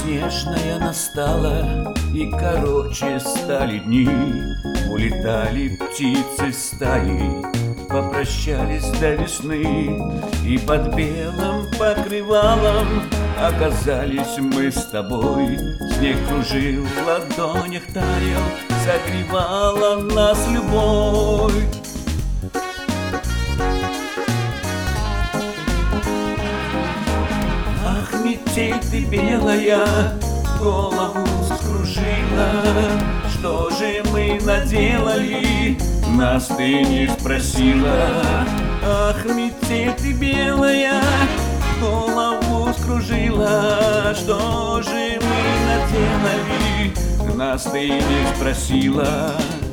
снежная настала, и короче стали дни. Улетали птицы стаи, попрощались до весны, и под белым покрывалом оказались мы с тобой. Снег кружил, в ладонях таял, согревала нас любовь. Ах, метель ты белая, голову скружила. Что же мы наделали, нас ты не спросила. Ах, метель ты белая, голову скружила. Что же мы наделали, нас ты не спросила.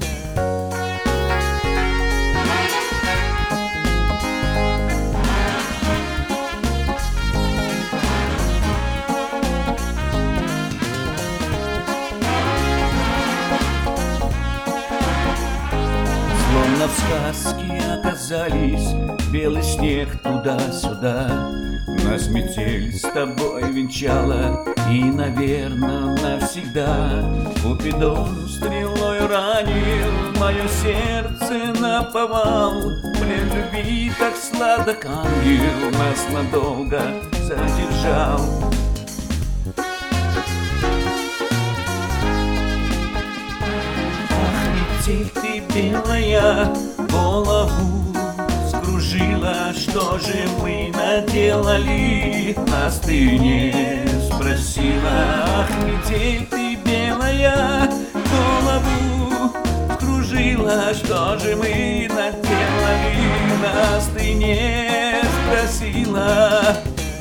Словно в сказке оказались, белый снег туда-сюда. Нас метель с тобой венчала, и, наверно, навсегда. Купидон стрелой ранил мое сердце наповал. Плен любви так сладок ангел нас надолго задержал. Метель ты белая, голову скружила. Что же мы наделали, нас ты не спросила. Ах, метель ты белая, голову скружила. Что же мы наделали, нас ты не спросила.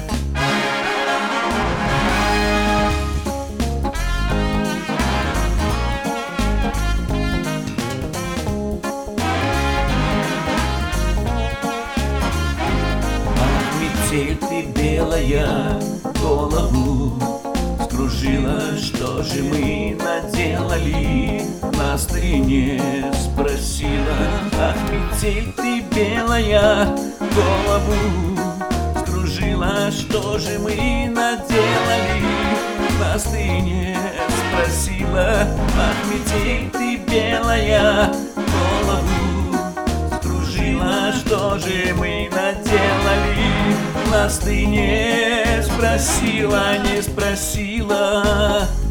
Метель ты белая, голову скружила. Что же мы наделали, нас ты не спросила. Ах, метель ты белая, голову скружила. Что же мы наделали, нас ты не спросила. Ах, метель ты белая, голову скружила. Что же мы наделали, нас ты не спросила, не спросила.